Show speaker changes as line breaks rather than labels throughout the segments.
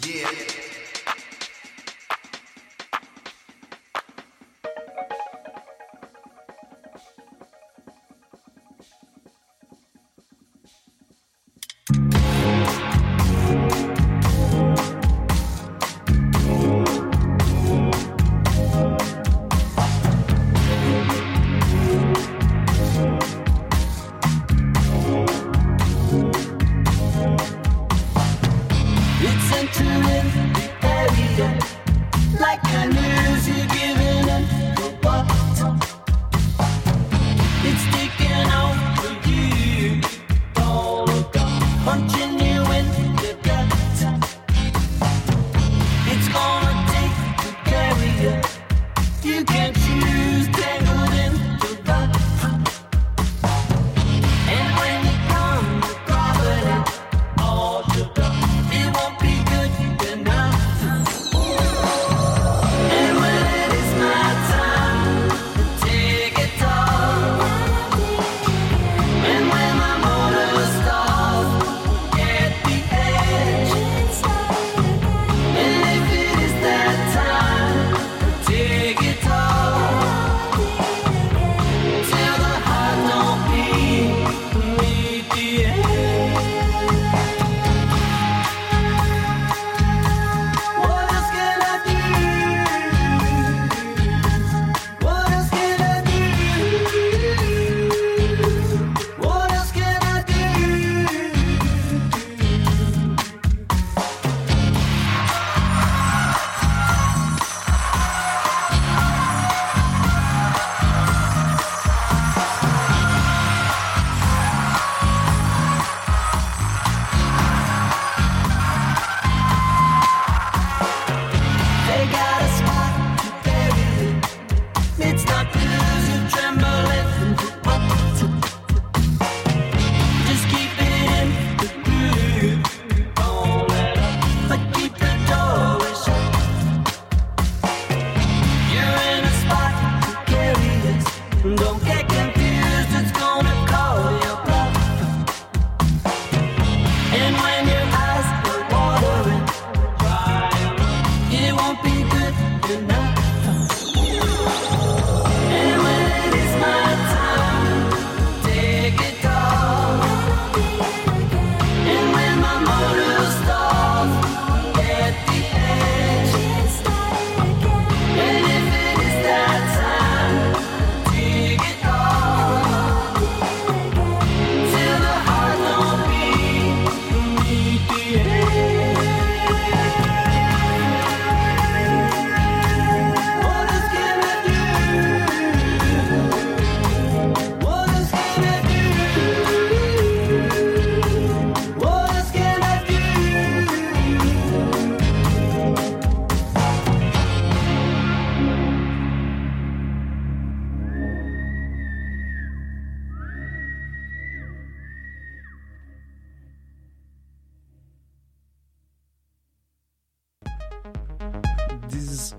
This is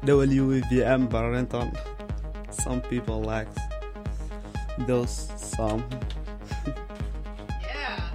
WVM Barrington. Some people like those some.
Yeah.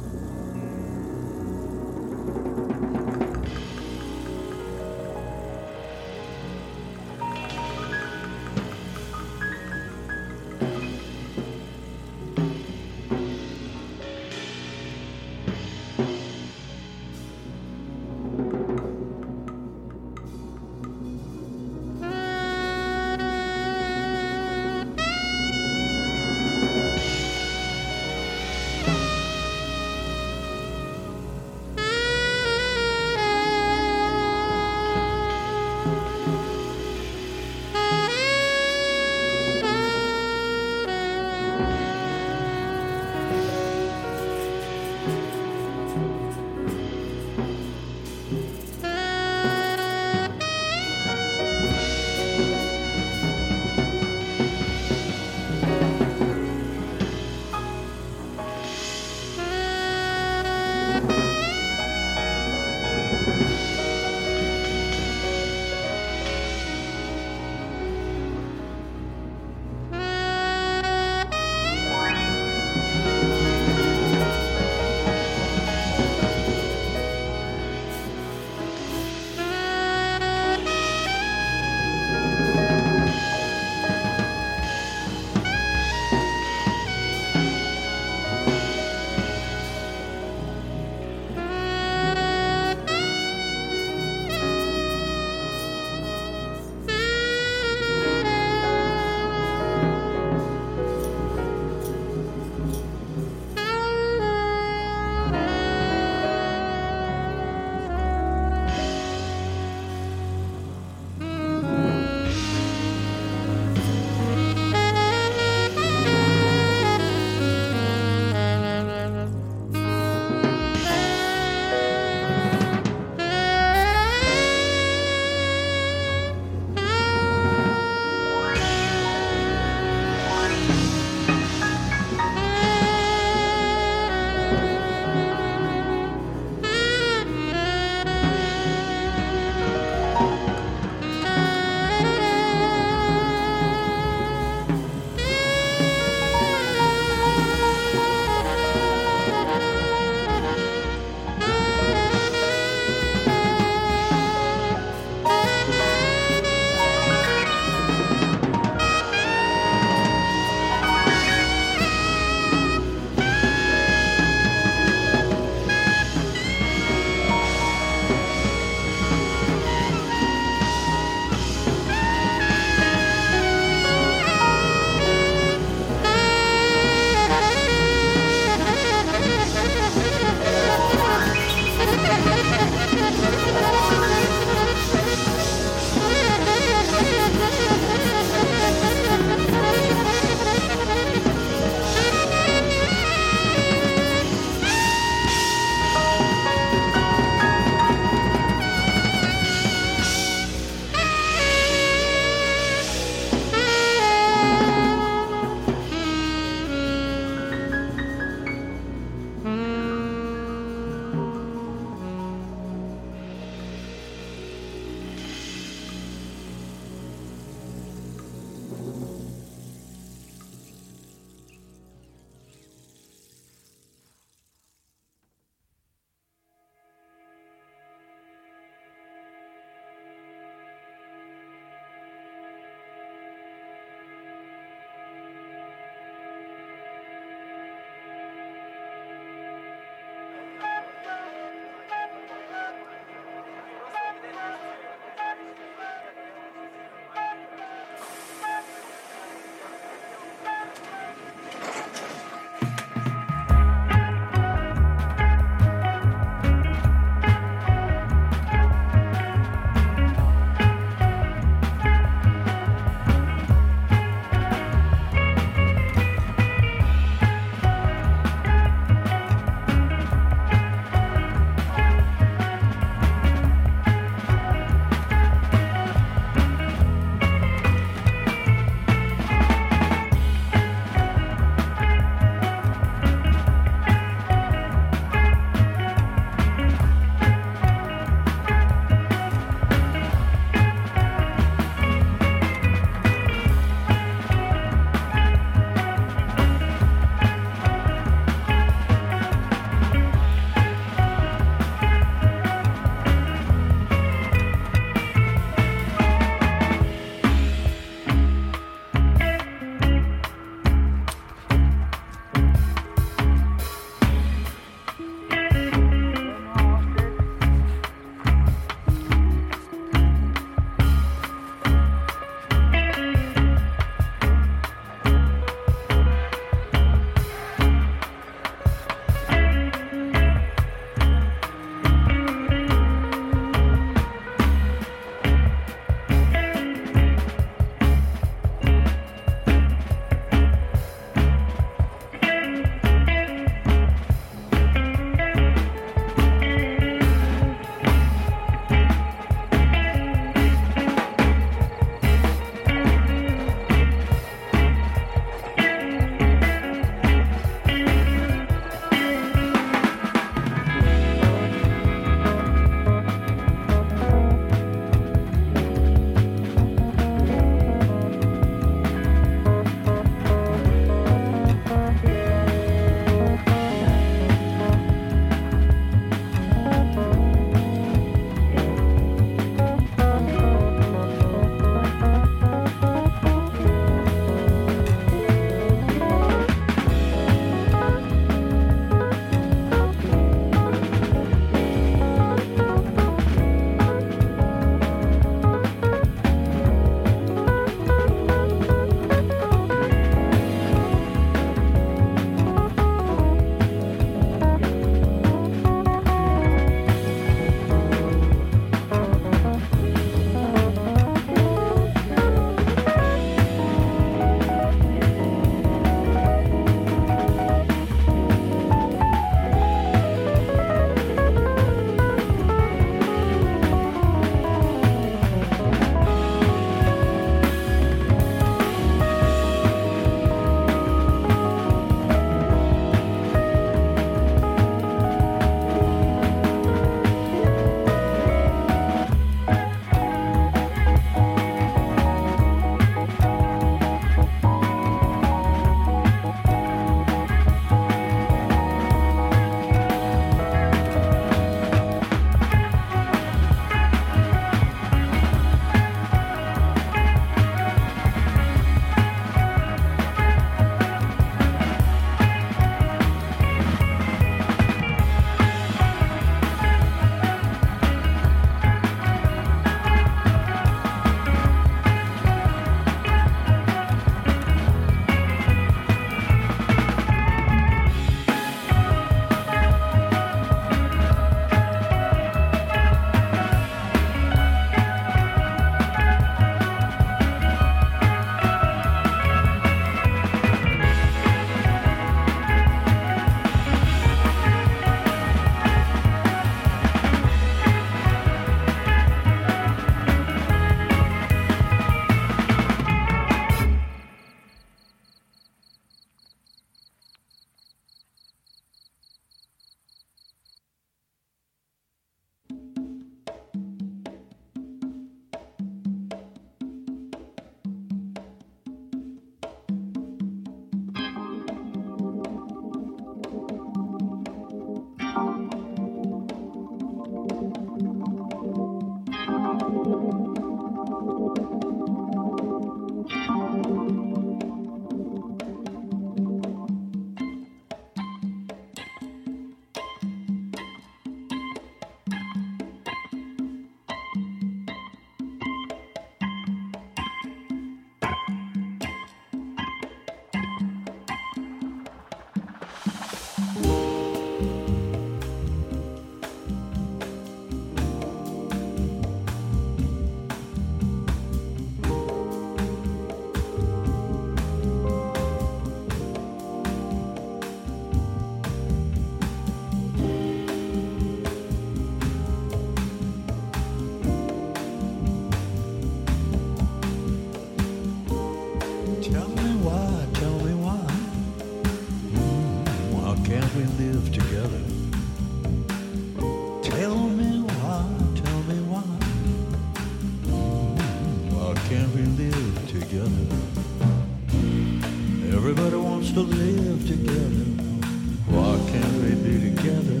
can't we live together? Everybody wants to live together. Why can't we be together?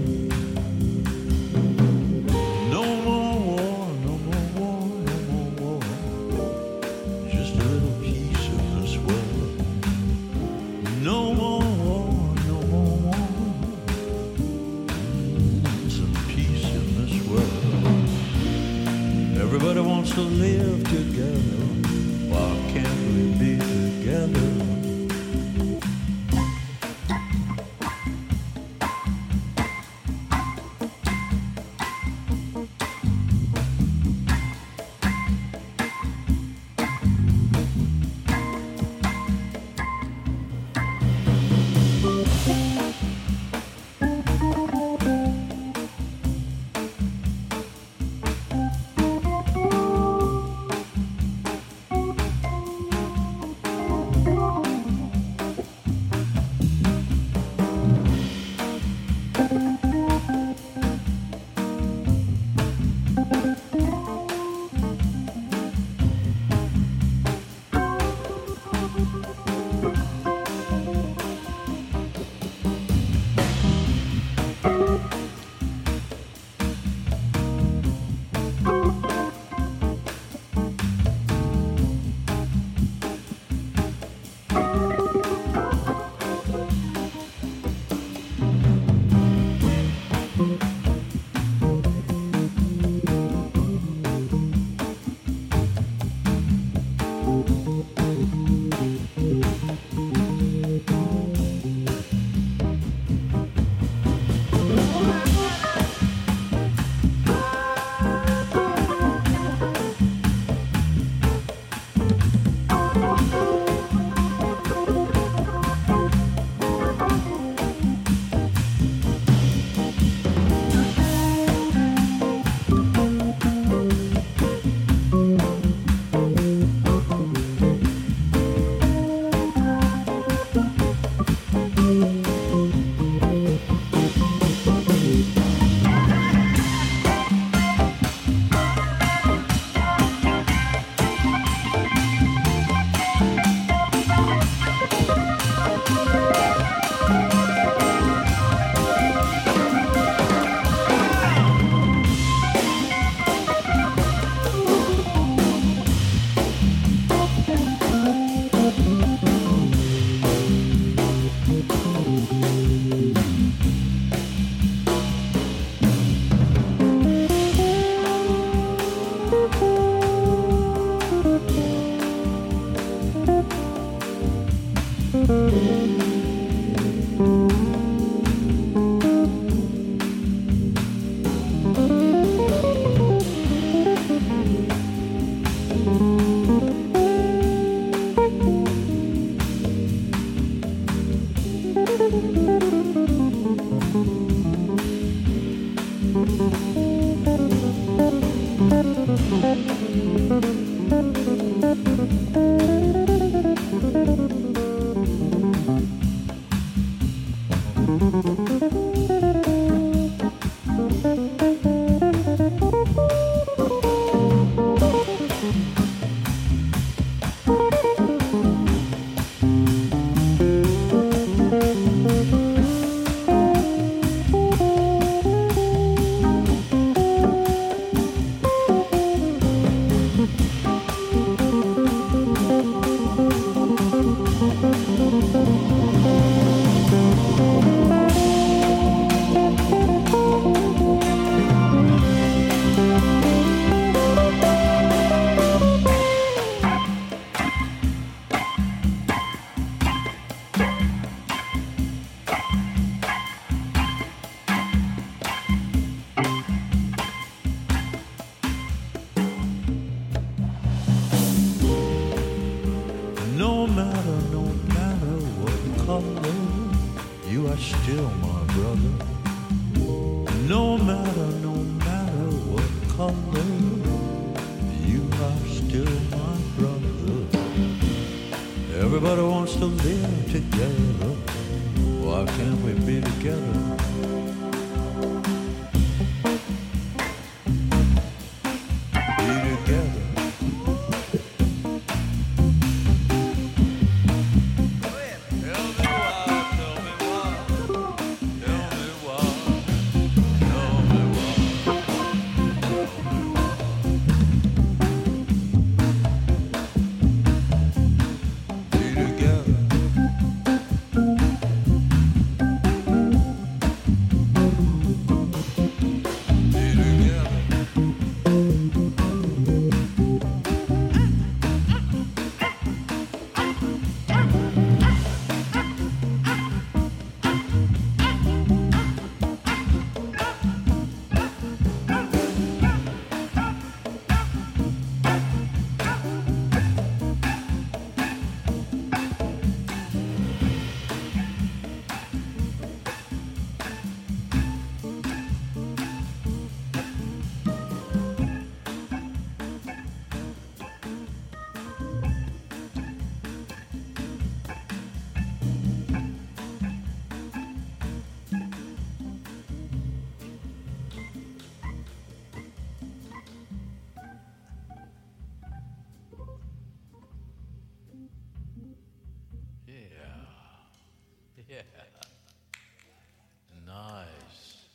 No more war, no more war, no more war. Just a little piece of this world. No more war, no more war. Some peace in this world. Everybody wants to live together. Why can't we be together? Nice.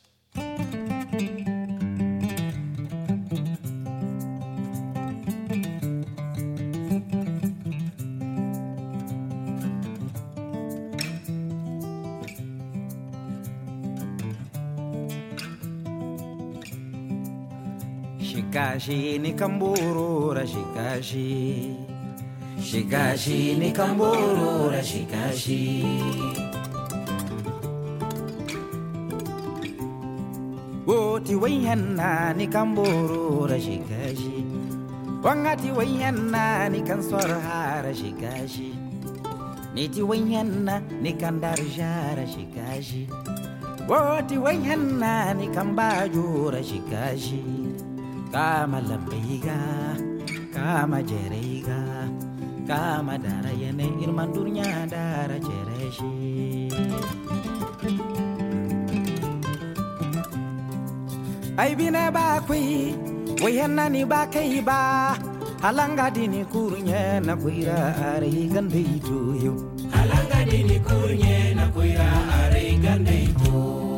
Shikashi ni kamburura shikashi. Shikashi ni kamburura shikashi. Woti wayana ni kamburura shikashi. Wangati wayana ni kanswarhara shikashi. Niti wayana ni kandarjara shikashi. Woti wayana ni kambajura shikashi. Kama lambiga, kama jerega, kama darayane irmandurnya dara jereshi. Ay bine bakwi, wayana ni bakai ba, halanga dini kurnya na kuira ari gandeitu yo. Halanga dini kurnya na kuira ari gandeitu.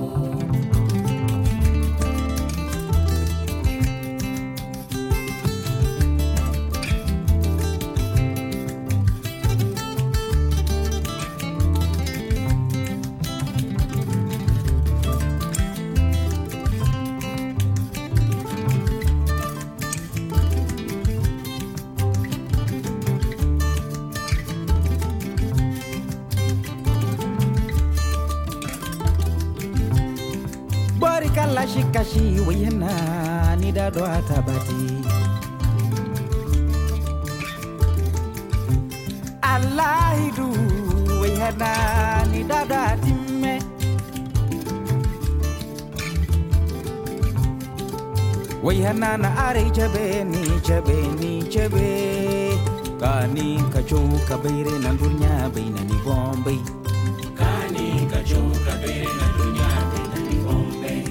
Kala shikashi wayana ni dado atabati. Alaidu wayana ni dado atime. Wayana na are chabe ni chabe. Kani kacho kabere na dunya baina ni Bombay. Kani kacho kabere na dunya baina ni Bombay.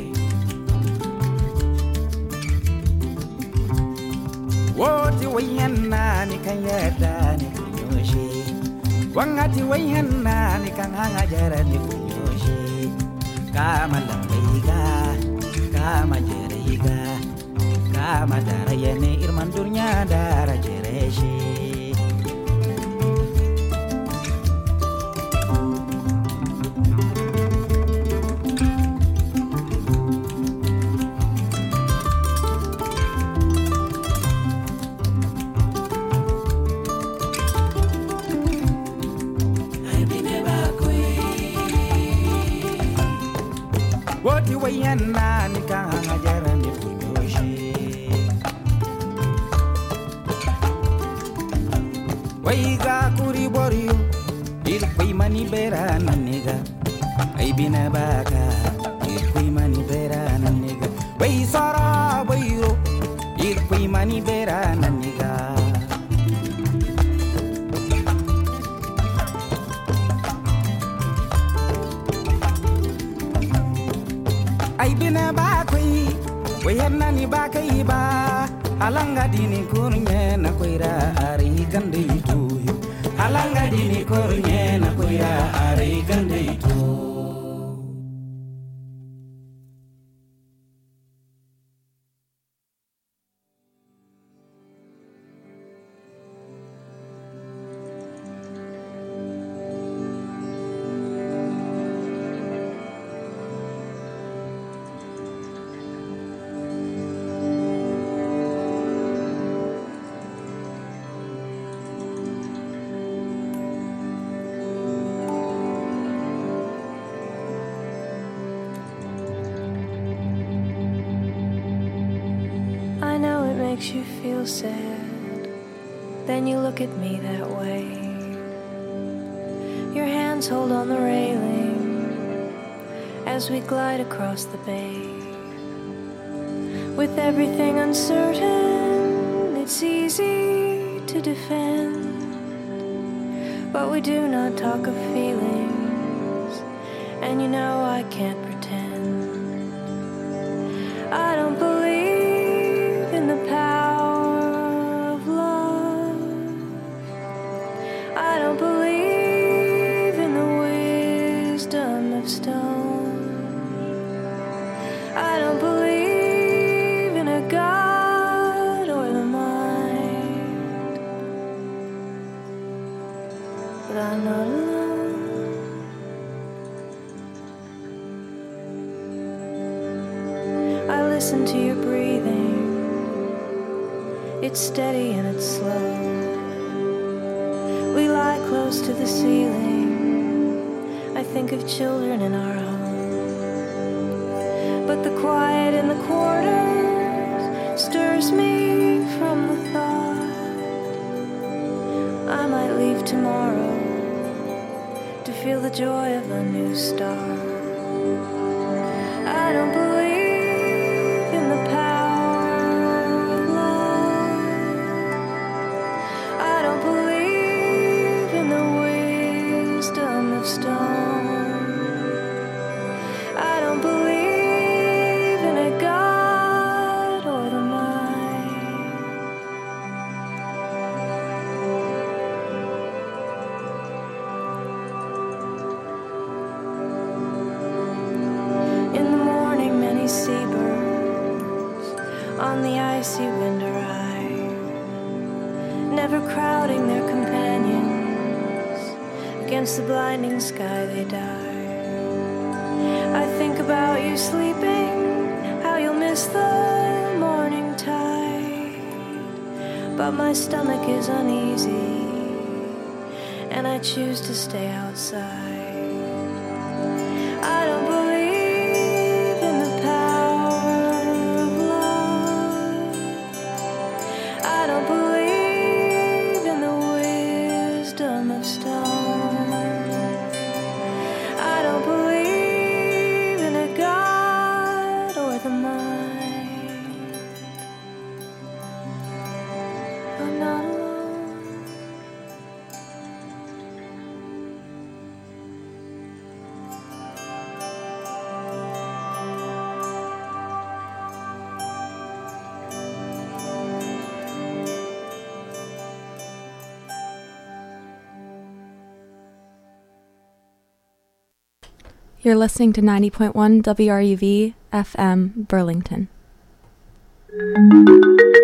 Woti wayana ni kanyada ni kunyoshi. Wangati wayana ni kanhanga jara ni kunyoshi. Kama lambiga, kama jeriga, kama darayane irmandurnya dara jereshi. Woti wayana ni kanga jara ni kunyoshi. Waiga kuri borio irkui mani bera naniga. Ay bina baka irkui mani bera naniga. Wai sara wairo irkui mani bera naniga. Ay bina bakwi, wayana ni bakai ba. Halanga dini kurnya na koira ari gandeitu. Halanga dini kurnya na koira ari gandeitu.
Makes you feel sad, then you look at me that way. Your hands hold on the railing as we glide across the bay. With everything uncertain, it's easy to defend, but we do not talk of feelings, and you know I can't pretend. I don't believe in the power of love. I don't believe in the wisdom but I'm not alone. I listen to your breathing. It's steady and it's slow. We lie close to the ceiling. I think of children in our home. But the quiet in the quarters stirs me from the thought I might leave tomorrow to feel the joy of a new start. I don't believe in the power of love. I don't believe in the wisdom of stone. I don't believe in a God or the mind. In the morning, many seabirds on the icy winter ride, never crowding their companions. Against the blinding sky they die. I think about you sleeping, how you'll miss the morning tide. But my stomach is uneasy, and I choose to stay outside. I don't believe in the power of love. I don't believe in the wisdom of stone. I don't believe in a God or the mind. I'm not alone.
You're listening to 90.1 WRUV FM Burlington.